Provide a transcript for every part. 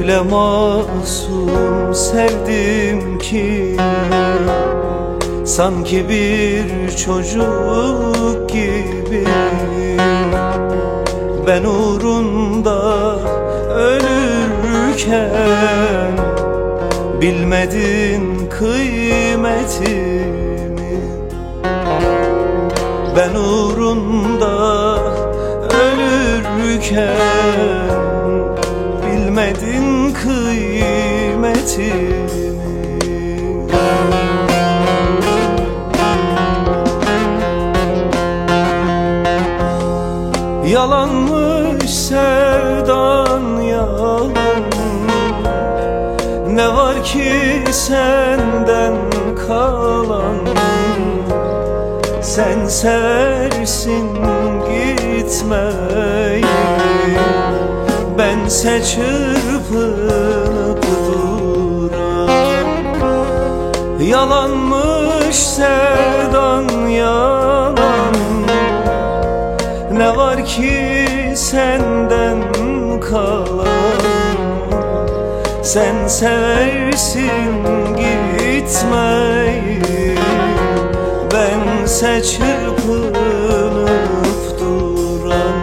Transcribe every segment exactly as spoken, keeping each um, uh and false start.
Öyle masum sevdim ki sanki bir çocuk gibi. Ben uğrunda ölürken bilmedin kıymetimi. Ben uğrunda ölürken bilmedin kıymetimi. Yalanmış sevdan yalan, ne var ki senden kalan? Sen seversin gitmeyi, bense çırpınıp duran. Yalanmış sevdan yalan, ne var ki senden kalan? Sen seversin gitmeyi, bense çırpınıp duran.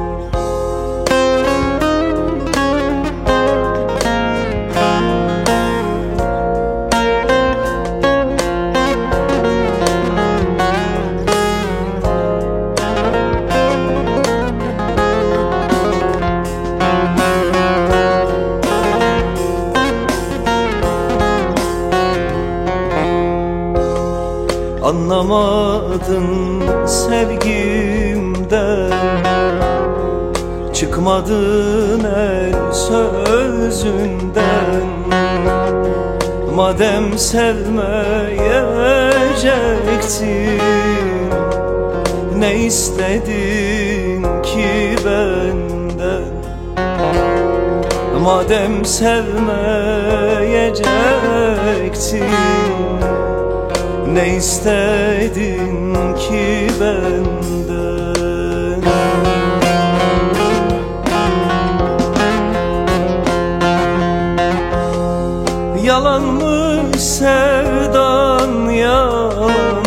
Anlamadın sevgimden, çıkmadın el sözünden. Madem sevmeyecektin, ne istedin ki benden? Madem sevmeyecektin, ne istedin ki benden? Yalanmış sevdan yalan,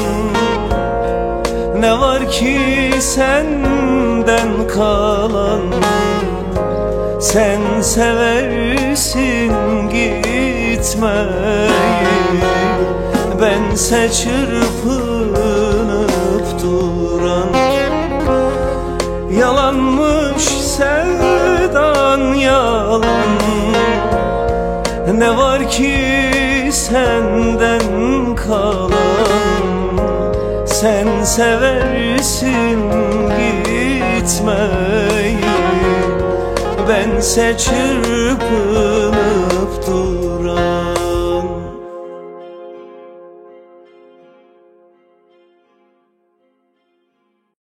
ne var ki senden kalan? Sen seversin gitmeyi, bense çırpınıp duran. Yalanmış sevdan yalan, ne var ki senden kalan? Sen seversin gitmeyi, bense çırpınıp